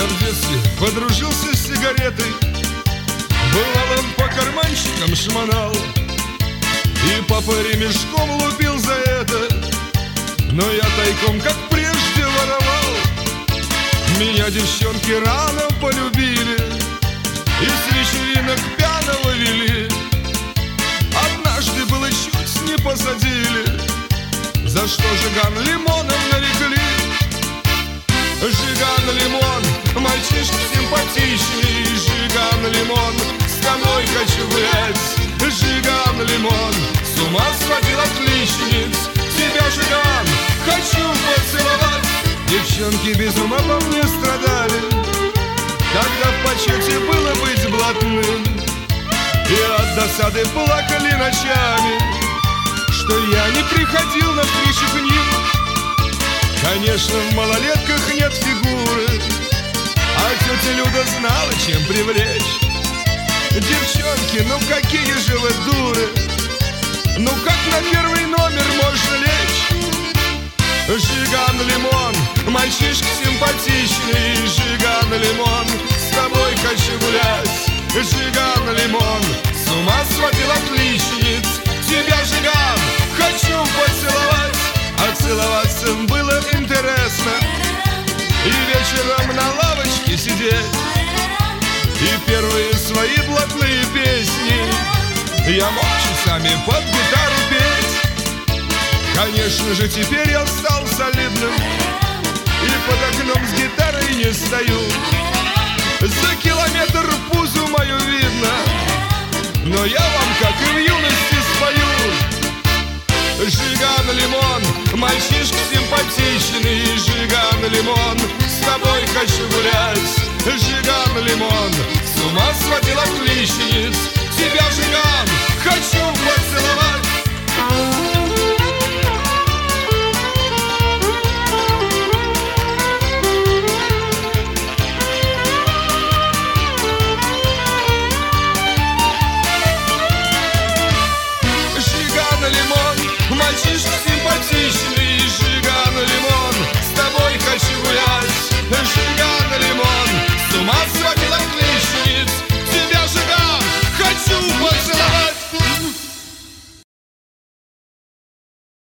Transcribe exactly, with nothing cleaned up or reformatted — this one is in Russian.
в детстве подружился с сигаретой, бывало по карманчикам шмонал, и папа ремешком лупил за это, но я тайком, как прежде, воровал. Меня девчонки рано полюбили и с вечеринок пьяного вели. Однажды было чуть не посадили, за что Жиган лимоном нарекли. Жиган лимон, мальчишка симпатичный, Жиган лимон, с тобой хочу гулять. Жиган лимон, с ума сводил отличниц, тебя, Жиган, хочу поцеловать. Девчонки без ума по мне страдали, когда в почете было быть блатным, и от досады плакали ночами, что я не приходил на встречу к ним. Конечно, в малолетках нет фигуры, а тетя Люда знала, чем привлечь. Девчонки, ну какие же вы дуры, ну как на первый номер можно лечь? Жиган лимон, мальчишка симпатичный, Жиган лимон, с тобой хочу гулять. Жиган лимон, с ума сводил отличниц, тебя, Жиган, хочу поцеловать. А целоваться было интересно, и вечером на лавочке сидеть, и первые свои блатные песни я мог часами под гитару петь. Конечно же, теперь я стал солидным, и под окном с гитарой не стою. За километр пузу мою видно, но я вам, как и в юности, спою. Жиган лимон, мальчишка симпатичный, Жиган лимон, с тобой хочу гулять. Жиган лимон, с ума сводил отличниц, тебя, Жиган, хочу поцеловать.